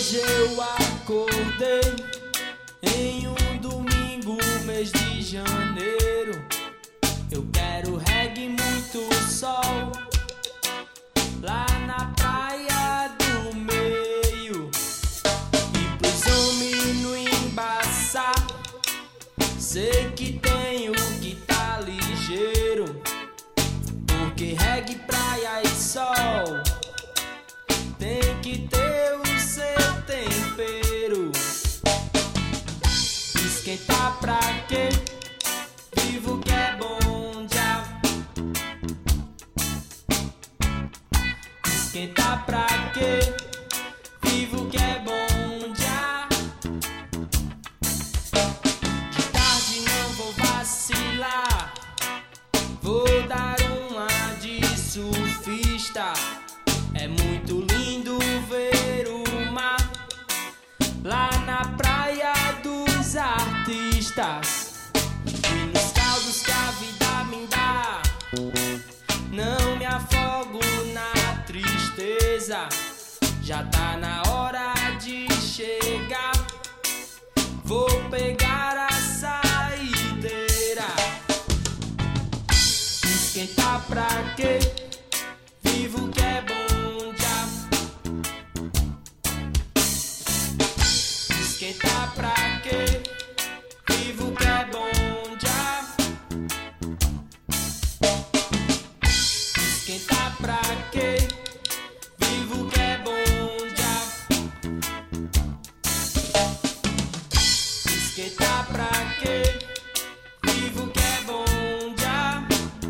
Hoje eu acordei em um domingo, mês de janeiro. Eu quero reggae, muito sol, lá na praia do meio. E pros homens não embaçar, sei que tenho que tá ligeiro, porque reggae, praia e sol tem que ter o seu tempero. Esquentar pra quê? Vivo que é bom já. Esquentar pra quê? Vivo que é bom já. De tarde não vou vacilar, vou dar uma de surfista. É muito lindo ver o mar lá na praia dos artistas. E nos caldos que a vida me dá, não me afogo na tristeza. Já tá na hora de chegar, vou pegar a saideira. Esquentar pra quê? Vivo que é bom. Esquentar pra quê? Vivo que é bom já. Esquentar pra quê? Vivo que é bom já. Esquentar pra quê? Vivo que é bom já.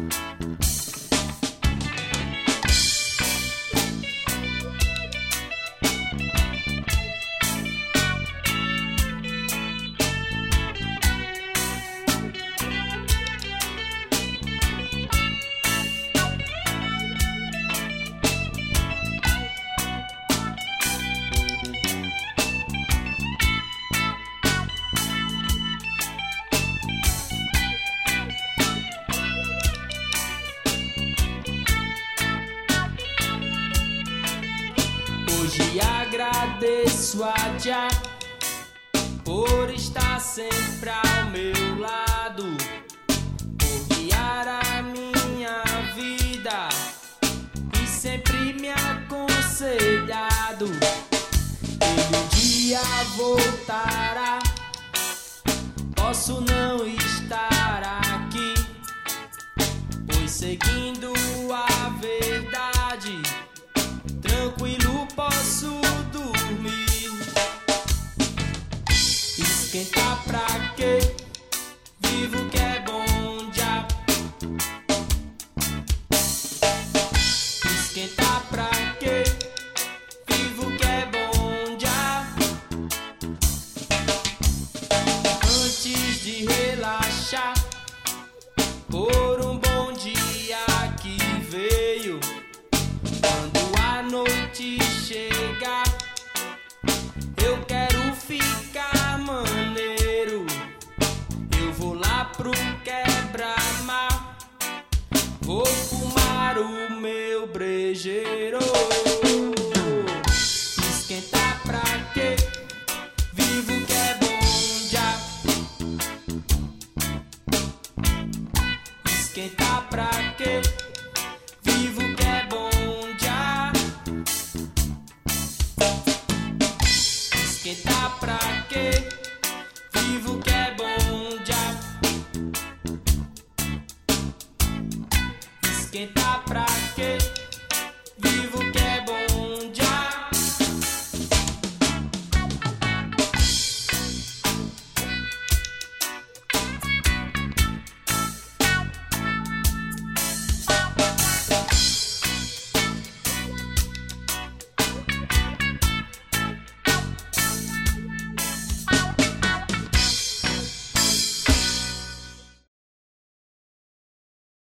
Hoje agradeço a Jah por estar sempre ao meu lado, por guiar a minha vida e sempre me aconselhado. Ele um dia voltará, posso não estar aqui, pois seguindo a verdade, tranquilo posso dormir. Esquentar pra quê? Vivo que é bom já. Esquentar pra quê? Vivo que é bom já. Antes de relaxar, por um bom dia que veio, quando a noite chegar, eu quero ficar maneiro. Eu vou lá pro quebra-mar, vou fumar o meu brejeiro. Esquentar pra quê? Vivo que é bom já. Esquentar pra quê? Vivo que é bom já. Esquentar pra quê? Vivo que é bom já. Esquentar pra quê?